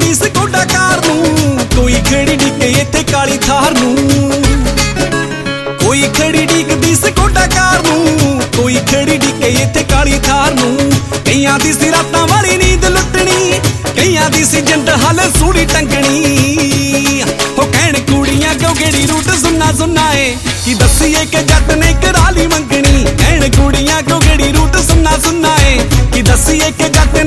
ਡੀਕਦੀ Skoda ਕਾਰ ਨੂੰ, ਕੋਈ ਖੜੀ ਡੀਕੇ ਇੱਥੇ ਕਾਲੀ ਥਾਰ ਨੂੰ। ਕੋਈ ਖੜੀ ਡੀਕਦੀ ਸਕੋਡਾ ਕਾਰ ਨੂੰ, ਕੋਈ ਖੜੀ ਡੀਕੇ ਇੱਥੇ ਕਾਲੀ ਥਾਰ ਨੂੰ। ਕਈਆਂ ਦੀ ਸੀ ਰਾਤਾਂ ਵਾਲੀ ਨੀਂਦ ਲੁੱਟਣੀ, ਕਈਆਂ ਦੀ ਸੀ ਜੰਡ ਹਾਲੇ ਸੂੜੀ ਟੰਗਣੀ। ਹੋ ਕਹਿਣ ਕੁੜੀਆਂ ਕਿਉਂ ਗੇੜੀ ਰੂਟ ਸੁਣਨਾ ਸੁਣਨਾ ਏ, ਕੀ ਦੱਸੀਏ ਕਿ ਜੱਟ ਨੇ ਕਰਾ ਲਈ ਮੰਗਣੀ। ਕਹਿਣ ਕੁੜੀਆਂ ਕਿਉਂ ਗੇੜੀ ਰੂਟ ਸੁਣਨਾ ਸੁਣਨਾ ਏ, ਕੀ ਦੱਸੀਏ ਕਿ ਜੱਟ